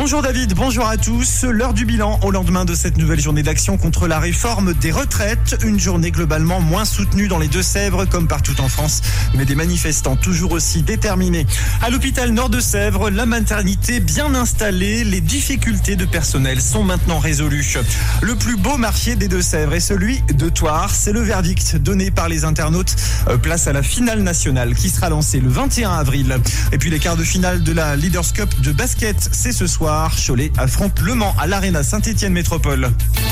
Bonjour David, bonjour à tous. L'heure du bilan au lendemain de cette nouvelle journée d'action contre la réforme des retraites. Une journée globalement moins soutenue dans les Deux-Sèvres comme partout en France, mais des manifestants toujours aussi déterminés. À l'hôpital Nord-de-Sèvres, la maternité bien installée, les difficultés de personnel sont maintenant résolues. Le plus beau marché des Deux-Sèvres est celui de Thouars. C'est le verdict donné par les internautes. Place à la finale nationale qui sera lancée le 21 avril. Et puis les quarts de finale de la Leaders Cup de basket, c'est ce soir. Cholet affronte Le Mans à l'Arena Saint-Étienne Métropole.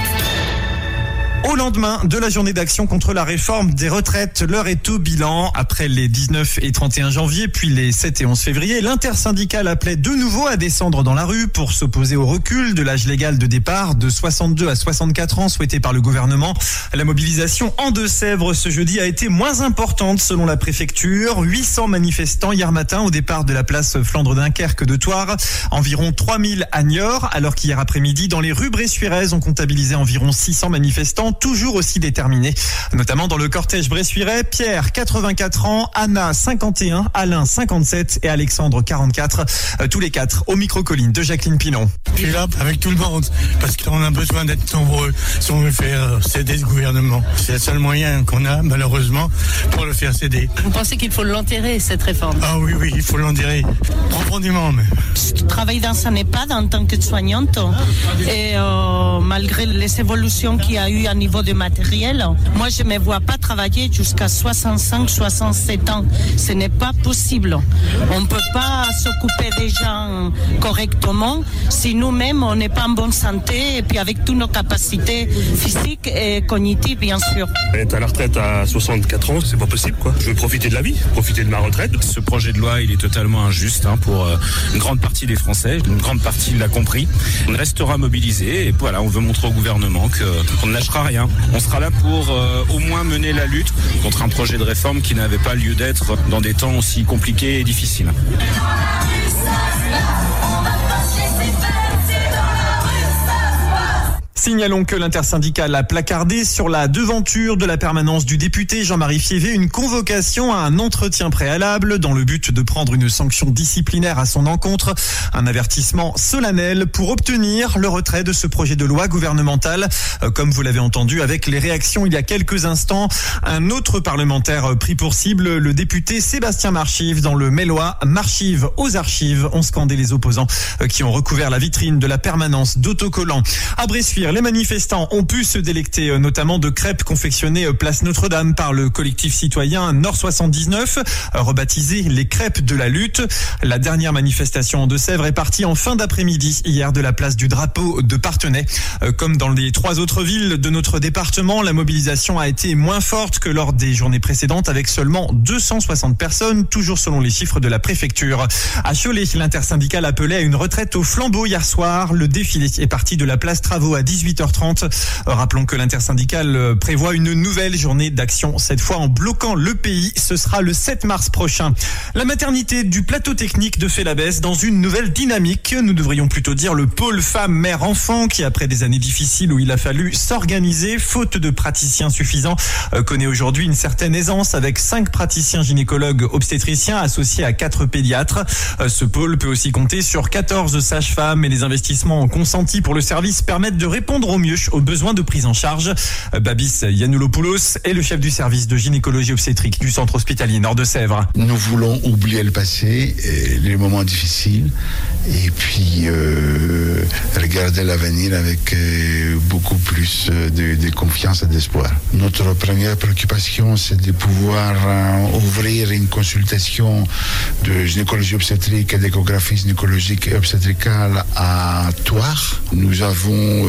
Au lendemain de la journée d'action contre la réforme des retraites, l'heure est au bilan. Après les 19 et 31 janvier, puis les 7 et 11 février, l'intersyndicale appelait de nouveau à descendre dans la rue pour s'opposer au recul de l'âge légal de départ de 62 à 64 ans souhaité par le gouvernement. La mobilisation en Deux-Sèvres ce jeudi a été moins importante selon la préfecture. 800 manifestants hier matin au départ de la place Flandre-Dunkerque de Thouars. Environ 3000 à Niort, alors qu'hier après-midi, dans les rues bressuiraises, on comptabilisait environ 600 manifestants. Toujours aussi déterminés, notamment dans le cortège bressuirais. Pierre, 84 ans, Anna, 51, Alain, 57 et Alexandre, 44. Tous les quatre au micro-colline de Jacqueline Pinon. Je suis là avec tout le monde parce qu'on a besoin d'être nombreux si on veut faire céder le gouvernement. C'est le seul moyen qu'on a, malheureusement, pour le faire céder. Vous pensez qu'il faut l'enterrer, cette réforme? Ah oui, il faut l'enterrer profondément. Mais... Je travaille dans un EHPAD en tant que soignante et malgré les évolutions qu'il y a eu à niveau de matériel, moi je ne me vois pas travailler jusqu'à 65-67 ans. Ce n'est pas possible. On ne peut pas s'occuper des gens correctement si nous-mêmes on n'est pas en bonne santé et puis avec toutes nos capacités physiques et cognitives bien sûr. Être à la retraite à 64 ans, c'est pas possible quoi. Je veux profiter de la vie, profiter de ma retraite. Ce projet de loi, il est totalement injuste pour une grande partie des Français. Une grande partie l'a compris. On restera mobilisé et voilà, on veut montrer au gouvernement qu'on ne lâchera rien. On sera là pour au moins mener la lutte contre un projet de réforme qui n'avait pas lieu d'être dans des temps aussi compliqués et difficiles. Signalons que l'intersyndicale a placardé sur la devanture de la permanence du député Jean-Marie Fiévé une convocation à un entretien préalable dans le but de prendre une sanction disciplinaire à son encontre. Un avertissement solennel pour obtenir le retrait de ce projet de loi gouvernemental. Comme vous l'avez entendu avec les réactions il y a quelques instants, un autre parlementaire pris pour cible, le député Sébastien Marchive dans le Mélois. Marchive aux archives, ont scandé les opposants qui ont recouvert la vitrine de la permanence d'autocollants. À Bressuire, les manifestants ont pu se délecter notamment de crêpes confectionnées place Notre-Dame par le collectif citoyen Nord 79, rebaptisé les crêpes de la lutte. La dernière manifestation en Deux-Sèvres est partie en fin d'après-midi hier de la place du Drapeau de Parthenay. Comme dans les 3 autres villes de notre département, la mobilisation a été moins forte que lors des journées précédentes avec seulement 260 personnes, toujours selon les chiffres de la préfecture. À Cholet, l'intersyndicale appelait à une retraite au flambeau hier soir. Le défilé est parti de la place Travaux à 18h30. Rappelons que l'intersyndicale prévoit une nouvelle journée d'action, cette fois en bloquant le pays. Ce sera le 7 mars prochain. La maternité du plateau technique de Félabès dans une nouvelle dynamique. Nous devrions plutôt dire le pôle femme-mère-enfant qui, après des années difficiles où il a fallu s'organiser, faute de praticiens suffisants, connaît aujourd'hui une certaine aisance avec 5 praticiens gynécologues obstétriciens associés à 4 pédiatres. Ce pôle peut aussi compter sur 14 sages-femmes et les investissements consentis pour le service permettent de répondre au mieux aux besoins de prise en charge. Babis Yanoulopoulos est le chef du service de gynécologie obstétrique du centre hospitalier Nord-de-Sèvres. Nous voulons oublier le passé, les moments difficiles, et puis regarder l'avenir avec beaucoup plus de confiance et d'espoir. Notre première préoccupation, c'est de pouvoir ouvrir une consultation de gynécologie obstétrique et d'échographie gynécologique et obstétricale à Thouars. Nous avons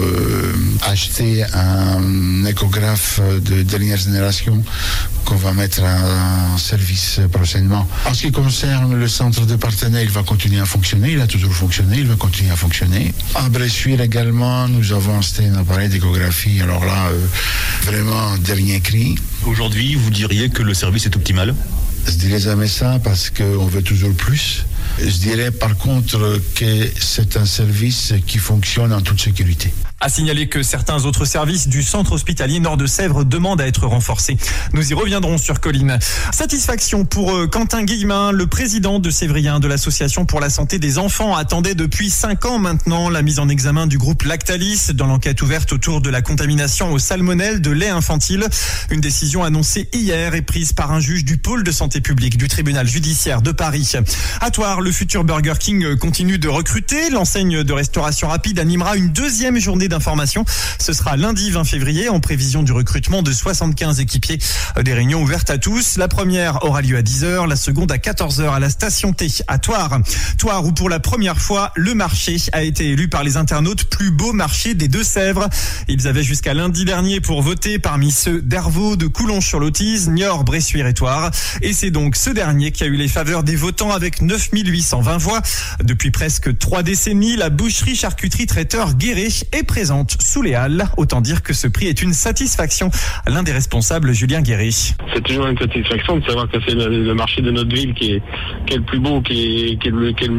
acheté un échographe de dernière génération qu'on va mettre en service prochainement. En ce qui concerne le centre de Parthenay, il va continuer à fonctionner, il a toujours fonctionné, il va continuer à fonctionner. À Bressuire également, nous avons acheté un appareil d'échographie, alors là, vraiment dernier cri. Aujourd'hui, vous diriez que le service est optimal ? Je dirais jamais ça parce qu'on veut toujours plus. Je dirais par contre que c'est un service qui fonctionne en toute sécurité. À signaler que certains autres services du centre hospitalier Nord de Sèvres demandent à être renforcés. Nous y reviendrons sur Colline. Satisfaction pour Quentin Guillemin, le président de Sévrien de l'Association pour la santé des enfants, attendait depuis 5 ans maintenant la mise en examen du groupe Lactalis dans l'enquête ouverte autour de la contamination au salmonelle de lait infantile. Une décision annoncée hier et prise par un juge du pôle de santé publique du tribunal judiciaire de Paris. À Thouars, le futur Burger King continue de recruter. L'enseigne de restauration rapide animera une deuxième journée d'information. Ce sera lundi 20 février en prévision du recrutement de 75 équipiers. Des réunions ouvertes à tous. La première aura lieu à 10h, la seconde à 14h à la station T à Thouars. Thouars où pour la première fois, le marché a été élu par les internautes plus beau marché des Deux-Sèvres. Ils avaient jusqu'à lundi dernier pour voter parmi ceux d'Hervaux, de Coulon-sur-Lotise, Niort, Bressuire et Thouars. Et c'est donc ce dernier qui a eu les faveurs des votants avec 9820 voix. Depuis presque 3 décennies, la boucherie charcuterie traiteur Guéret est présente sous les halles. Autant dire que ce prix est une satisfaction. L'un des responsables, Julien Guéret. C'est toujours une satisfaction de savoir que c'est le marché de notre ville qui est le plus beau, qui est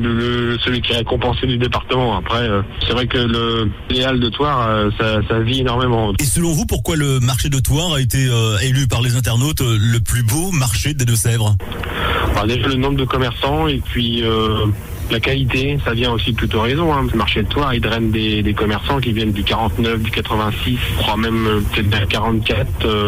celui qui est récompensé du département. Après, c'est vrai que les halles de Thouars, ça vit énormément. Et selon vous, pourquoi le marché de Thouars a été élu par les internautes le plus beau marché des Deux-Sèvres ? Alors déjà le nombre de commerçants et puis la qualité, ça vient aussi de toute horizon. Le marché de Thouars, il draine des commerçants qui viennent du 49, du 86, je crois même peut-être du 44.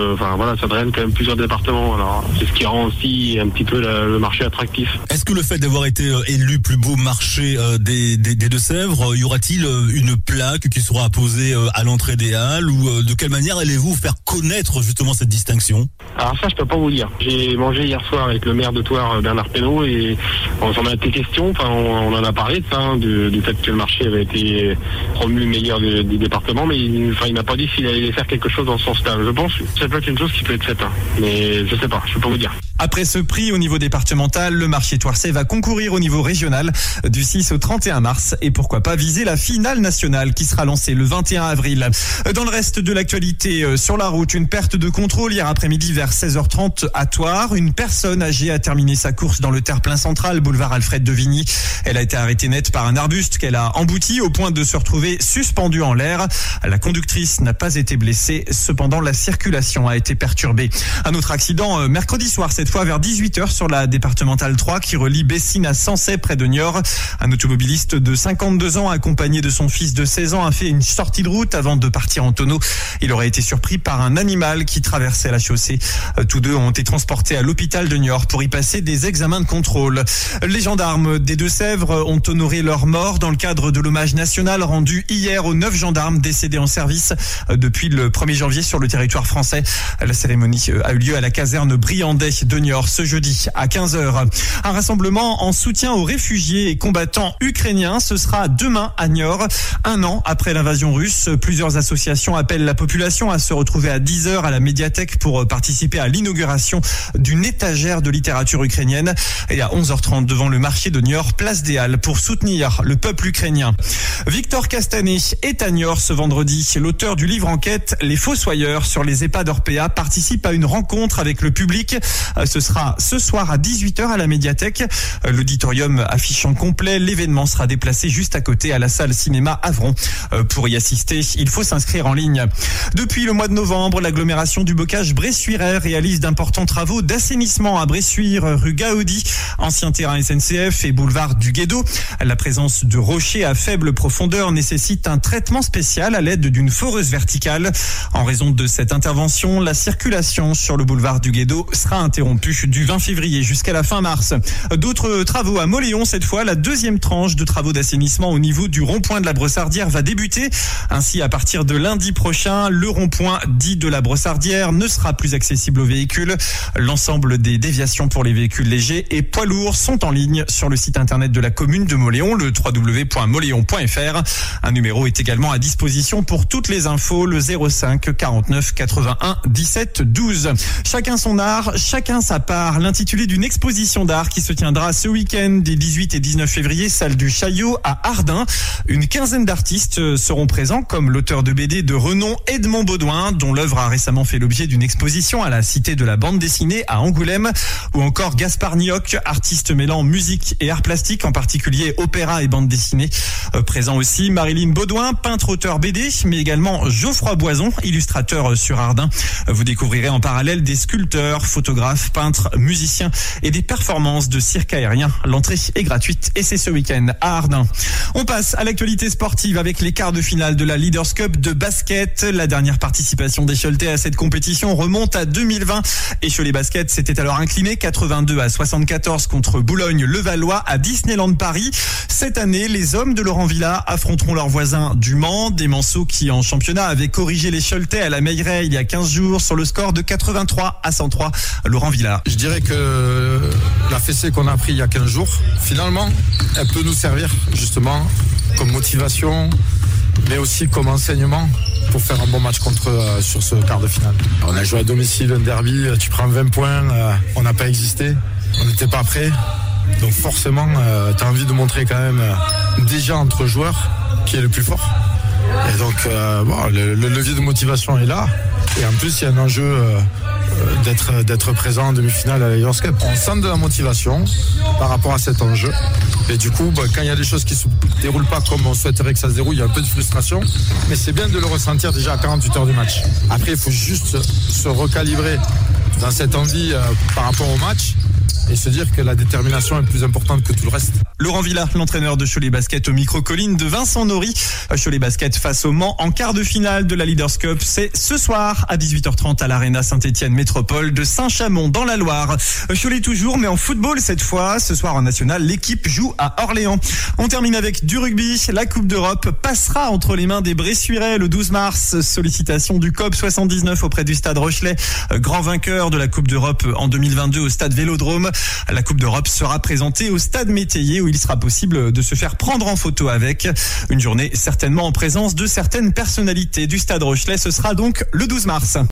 Ça draine quand même plusieurs départements. Alors c'est ce qui rend aussi un petit peu le marché attractif. Est-ce que le fait d'avoir été élu plus beau marché des Deux-Sèvres, y aura-t-il une plaque qui sera apposée à l'entrée des halles ou de quelle manière allez-vous faire connaître justement cette distinction ? Alors ça, je peux pas vous dire. J'ai mangé hier soir avec le maire de Thouars, Bernard Pénaud, et on s'en a été question. On en a parlé de ça, du fait que le marché avait été promu meilleur du département, mais il m'a pas dit s'il allait faire quelque chose dans ce sens-là. Je pense que c'est peut-être une chose qui peut être faite, mais je sais pas, je peux pas vous dire. Après ce prix au niveau départemental, le marché thouarsais va concourir au niveau régional du 6 au 31 mars et pourquoi pas viser la finale nationale qui sera lancée le 21 avril. Dans le reste de l'actualité, sur la route, une perte de contrôle hier après-midi vers 16h30 à Thouars. Une personne âgée a terminé sa course dans le terre-plein central, boulevard Alfred de Vigny. Elle a été arrêtée net par un arbuste qu'elle a embouti au point de se retrouver suspendue en l'air. La conductrice n'a pas été blessée. Cependant, la circulation a été perturbée. Un autre accident mercredi soir, cette fois vers 18h sur la départementale 3 qui relie Bessines à Sancey près de Niort. Un automobiliste de 52 ans accompagné de son fils de 16 ans a fait une sortie de route avant de partir en tonneau. Il aurait été surpris par un animal qui traversait la chaussée. Tous deux ont été transportés à l'hôpital de Niort pour y passer des examens de contrôle. Les gendarmes des Deux-Sèvres ont honoré leur mort dans le cadre de l'hommage national rendu hier aux 9 gendarmes décédés en service depuis le 1er janvier sur le territoire français. La cérémonie a eu lieu à la caserne Briandet de Niort ce jeudi à 15h. Un rassemblement en soutien aux réfugiés et combattants ukrainiens, ce sera demain à Niort. 1 an après l'invasion russe, plusieurs associations appellent la population à se retrouver à 10h à la médiathèque pour participer à l'inauguration d'une étagère de littérature ukrainienne et à 11h30 devant le marché de Niort, place des Halles pour soutenir le peuple ukrainien. Victor Castanet est à Niort ce vendredi. L'auteur du livre enquête Les Fossoyeurs sur les EHPAD Orpea participe à une rencontre avec le public. Ce sera ce soir à 18h à la médiathèque. L'auditorium affichant complet, l'événement sera déplacé juste à côté à la salle cinéma Avron. Pour y assister, il faut s'inscrire en ligne. Depuis le mois de novembre, l'agglomération du Bocage bressuiraire réalise d'importants travaux d'assainissement à Bressuire, rue Gaudi, ancien terrain SNCF et boulevard du Guédo. La présence de rochers à faible profondeur nécessite un traitement spécial à l'aide d'une foreuse verticale. En raison de cette intervention, la circulation sur le boulevard du Guédo sera interrompue du 20 février jusqu'à la fin mars. D'autres travaux à Mauléon, cette fois, la deuxième tranche de travaux d'assainissement au niveau du rond-point de la Brossardière va débuter. Ainsi, à partir de lundi prochain, le rond-point dit de la Brossardière ne sera plus accessible aux véhicules. L'ensemble des déviations pour les véhicules légers et poids lourds sont en ligne sur le site internet de la commune de Mauléon, le www.mauléon.fr. Un numéro est également à disposition pour toutes les infos, le 05 49 81 17 12. Chacun son art, chacun sa part. L'intitulé d'une exposition d'art qui se tiendra ce week-end des 18 et 19 février, salle du Chaillot à Ardin. Une quinzaine d'artistes seront présents, comme l'auteur de BD de renom Edmond Baudouin, dont l'œuvre a récemment fait l'objet d'une exposition à la Cité de la bande dessinée à Angoulême, ou encore Gaspard Nioc, artiste mêlant musique et art plastique. artistiques, en particulier opéra et bande dessinée. Présent aussi Marilyn Baudouin, peintre-auteur BD, mais également Geoffroy Boison, illustrateur sur Ardin. Vous découvrirez en parallèle des sculpteurs, photographes, peintres, musiciens et des performances de cirque aérien. L'entrée est gratuite et c'est ce week-end à Ardin. On passe à l'actualité sportive avec les quarts de finale de la Leaders Cup de basket. La dernière participation des Choletais à cette compétition remonte à 2020. Et Cholet Basket s'était alors incliné 82-74 contre Boulogne-Levallois à Disneyland Paris. Cette année, les hommes de Laurent Villa affronteront leurs voisins du Mans, des Manceaux qui en championnat avaient corrigé les Choletais à la Meilleraye il y a 15 jours sur le score de 83-103. Laurent Villa. Je dirais que la fessée qu'on a pris il y a 15 jours, finalement, elle peut nous servir justement comme motivation, mais aussi comme enseignement pour faire un bon match contre eux sur ce quart de finale. On a joué à domicile, un derby, tu prends 20 points, on n'a pas existé, on n'était pas prêts. Donc forcément, tu as envie de montrer quand même déjà entre joueurs qui est le plus fort. Et donc le levier de motivation est là. Et en plus, il y a un enjeu d'être présent en demi-finale à la Leaders Cup. On sent de la motivation par rapport à cet enjeu. Et du coup, quand il y a des choses qui ne se déroulent pas comme on souhaiterait que ça se déroule, il y a un peu de frustration. Mais c'est bien de le ressentir déjà à 48 heures du match. Après, il faut juste se recalibrer dans cette envie par rapport au match et se dire que la détermination est plus importante que tout le reste. Laurent Villa, l'entraîneur de Cholet Basket au micro-colline de Vincent Nory. Cholet Basket face au Mans en quart de finale de la Leaders Cup. C'est ce soir à 18h30 à l'Arena Saint-Étienne Métropole de Saint-Chamond dans la Loire. Cholet toujours, mais en football cette fois. Ce soir en national, l'équipe joue à Orléans. On termine avec du rugby. La Coupe d'Europe passera entre les mains des Bressuirais le 12 mars. Sollicitation du COP 79 auprès du Stade Rochelet. Grand vainqueur de la Coupe d'Europe en 2022 au Stade Vélodrome. La Coupe d'Europe sera présentée au Stade Métayer où il sera possible de se faire prendre en photo avec. Une journée certainement en présence de certaines personnalités du Stade Rochelet. Ce sera donc le 12 mars.